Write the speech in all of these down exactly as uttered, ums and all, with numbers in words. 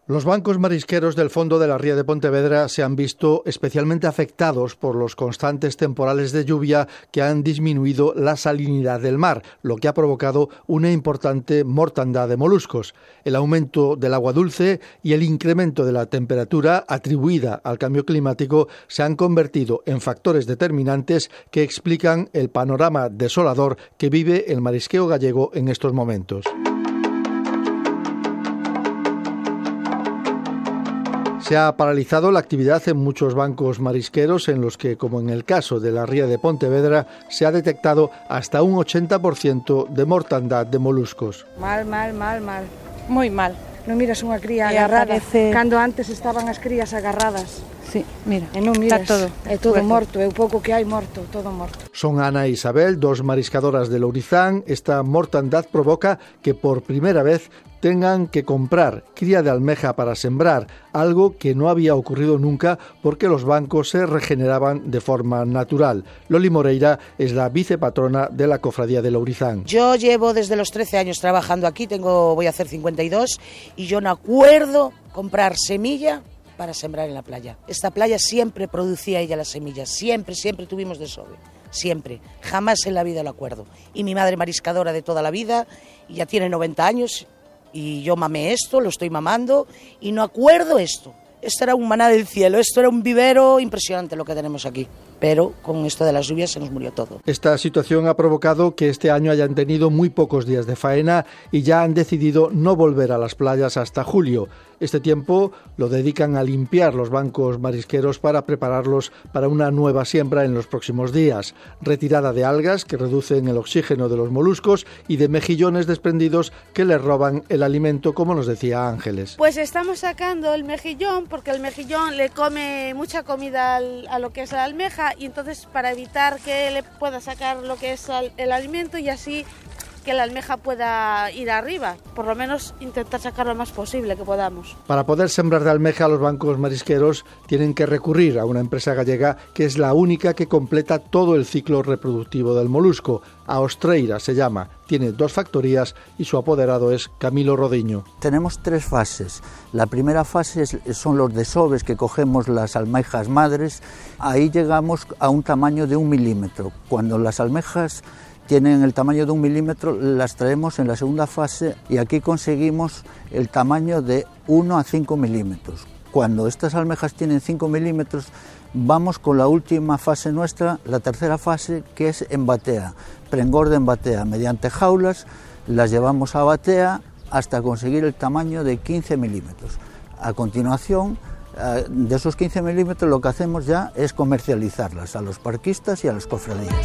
Los bancos marisqueros del fondo de la ría de Pontevedra se han visto especialmente afectados por los constantes temporales de lluvia que han disminuido la salinidad del mar, lo que ha provocado una importante mortandad de moluscos. El aumento del agua dulce y el incremento de la temperatura atribuida al cambio climático se han convertido en factores determinantes que explican el panorama desolador que vive el marisqueo gallego en estos momentos. Se ha paralizado la actividad en muchos bancos marisqueros en los que, como en el caso de la ría de Pontevedra, se ha detectado hasta un ochenta por ciento de mortandad de moluscos. Mal, mal, mal, mal. Moi mal. Non miras unha cría E agarrada, aparece... cando antes estaban as crías agarradas. Sí, mira, e non miras, está todo. É todo morto, é o pouco que hai morto, todo morto. Son Ana e Isabel, dos mariscadoras de Lourizán. Esta mortandad provoca que por primera vez tengan que comprar cría de almeja para sembrar, algo que no había ocurrido nunca porque los bancos se regeneraban de forma natural. Loli Moreira es la vicepatrona de la cofradía de Lourizán. Yo llevo desde los trece años trabajando aquí, tengo, voy a hacer cincuenta y dos, y yo no acuerdo comprar semilla para sembrar en la playa. Esta playa siempre producía ella las semillas, siempre, siempre tuvimos desove, siempre, jamás en la vida lo acuerdo. Y mi madre mariscadora de toda la vida, ya tiene noventa años, y yo mamé esto, lo estoy mamando, y no acuerdo esto. Esto era un maná del cielo, esto era un vivero impresionante lo que tenemos aquí. Pero con esto de las lluvias se nos murió todo. Esta situación ha provocado que este año hayan tenido muy pocos días de faena y ya han decidido no volver a las playas hasta julio. Este tiempo lo dedican a limpiar los bancos marisqueros para prepararlos para una nueva siembra en los próximos días. Retirada de algas que reducen el oxígeno de los moluscos y de mejillones desprendidos que les roban el alimento, como nos decía Ángeles. Pues estamos sacando el mejillón porque el mejillón le come mucha comida al, a lo que es la almeja, y entonces para evitar que le pueda sacar lo que es el alimento y así que la almeja pueda ir arriba, por lo menos intentar sacar lo más posible que podamos. Para poder sembrar de almeja, los bancos marisqueros tienen que recurrir a una empresa gallega que es la única que completa todo el ciclo reproductivo del molusco. Aostreira se llama, tiene dos factorías y su apoderado es Camilo Rodiño. Tenemos tres fases. La primera fase es, son los desoves que cogemos las almejas madres. Ahí llegamos a un tamaño de un milímetro. Cuando las almejas tienen el tamaño de un milímetro, las traemos en la segunda fase y aquí conseguimos el tamaño de uno a cinco milímetros. Cuando estas almejas tienen cinco milímetros, vamos con la última fase nuestra, la tercera fase, que es en batea, preengorde en batea. Mediante jaulas las llevamos a batea hasta conseguir el tamaño de quince milímetros. A continuación, de esos quince milímetros, lo que hacemos ya es comercializarlas a los parquistas y a las cofradías.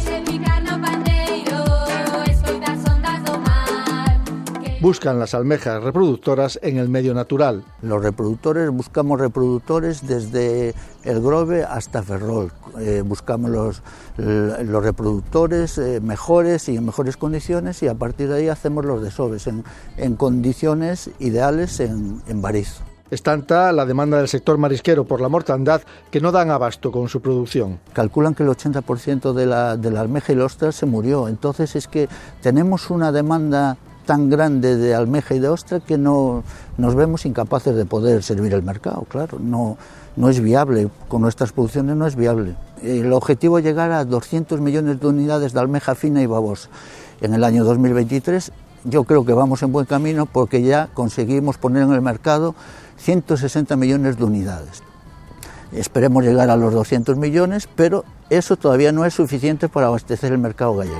Buscan las almejas reproductoras en el medio natural. Los reproductores, buscamos reproductores desde el Grove hasta Ferrol. Eh, buscamos los, los reproductores eh, mejores y en mejores condiciones, y a partir de ahí hacemos los desoves en, en condiciones ideales en, en Barizo. Es tanta la demanda del sector marisquero por la mortandad que no dan abasto con su producción. Calculan que el ochenta por ciento de la, de la almeja y la ostra se murió. Entonces es que tenemos una demanda tan grande de almeja y de ostra que no nos vemos incapaces de poder servir el mercado, claro, no, no es viable, con nuestras producciones no es viable. El objetivo es llegar a doscientos millones de unidades de almeja fina y babosa en el año dos mil veintitrés. Yo creo que vamos en buen camino porque ya conseguimos poner en el mercado ciento sesenta millones de unidades. Esperemos llegar a los doscientos millones, pero eso todavía no es suficiente para abastecer el mercado gallego.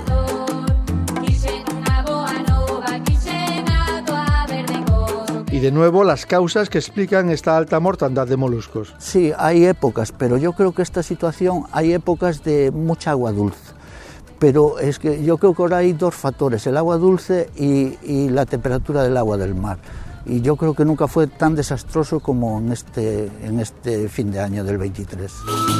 Y de nuevo las causas que explican esta alta mortandad de moluscos. Sí, hay épocas, pero yo creo que esta situación, hay épocas de mucha agua dulce. Pero es que yo creo que ahora hay dos factores, el agua dulce y, y la temperatura del agua del mar. Y yo creo que nunca fue tan desastroso como en este, en este fin de año del veintitrés.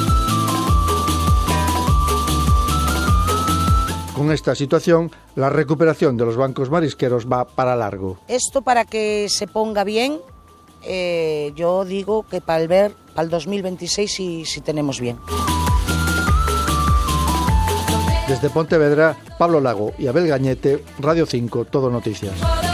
Con esta situación, la recuperación de los bancos marisqueros va para largo. Esto, para que se ponga bien, eh, yo digo que para el ver, para el dos mil veintiséis sí, sí tenemos bien. Desde Pontevedra, Pablo Lago y Abel Gañete, Radio cinco, Todo Noticias.